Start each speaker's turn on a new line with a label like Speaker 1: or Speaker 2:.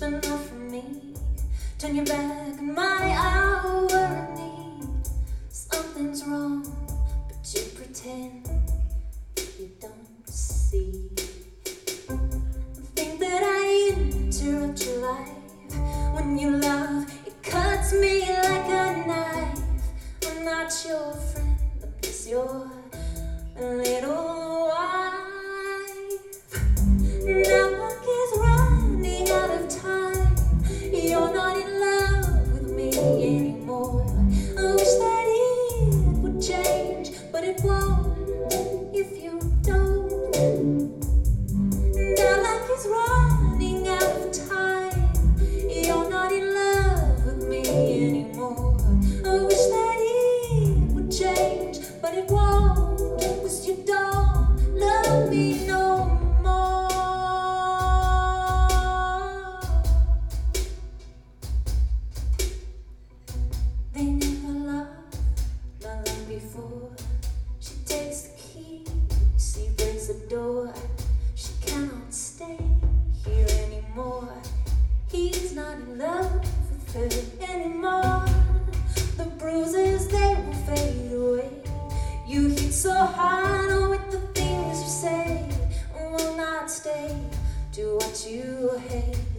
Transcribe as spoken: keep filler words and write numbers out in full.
Speaker 1: but not from me. Turn your back on my hour of need. Something's wrong, but you pretend you don't see. Think that I interrupt your life. When you love, it cuts me like a knife. I'm not your friend, I'm just your little wife. Now luck is running out of time. You're not in love with me anymore. I wish that it would change, but it won't if you don't. Now luck is running out of time. You're not in love with me anymore. I wish that it would change, but it won't, 'cause you don't love me no more. They never loved my love before. She takes the key, she breaks the door. She cannot stay here anymore. He's not in love with her anymore. The bruises, they will fade away. You hit so hard with the things you say will not stay. Do what you hate.